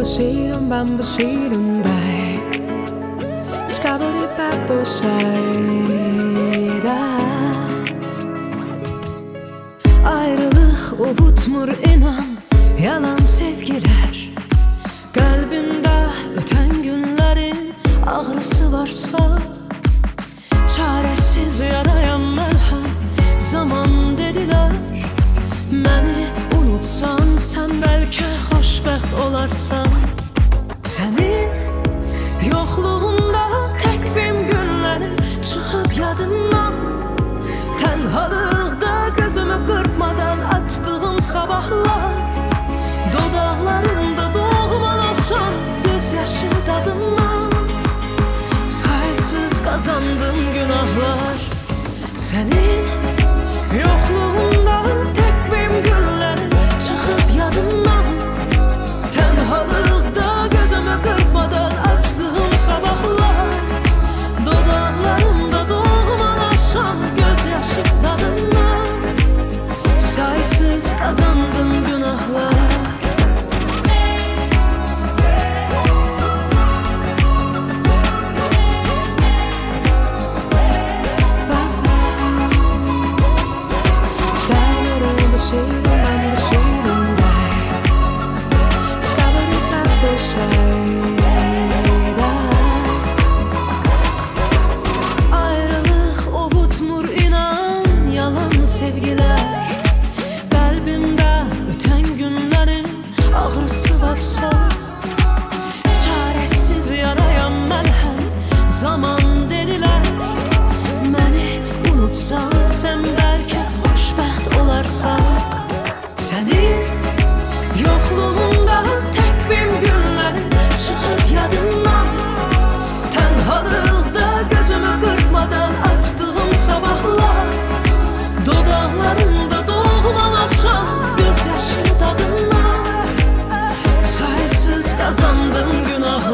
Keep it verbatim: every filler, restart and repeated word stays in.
bu şiirim, ben bu şiirim bey. Skabidi bak bu şeyde. Ayrılık ovutmur inan, yalan sevgiler. Kalbimde öten günlerin ağrısı varsa, çaresiz yarayam merhem. Zaman dediler, beni unutsan sen belki hoşbəxt olarsan. Senin yokluğunda tekbim günlerim çıkıp yadımdan. Tenhalıkta gözümü kırpmadan açtığım sabahlar, dodaklarımda doğmalaşan gözyaşı tadından. Saysız kazandım günahlar. Senin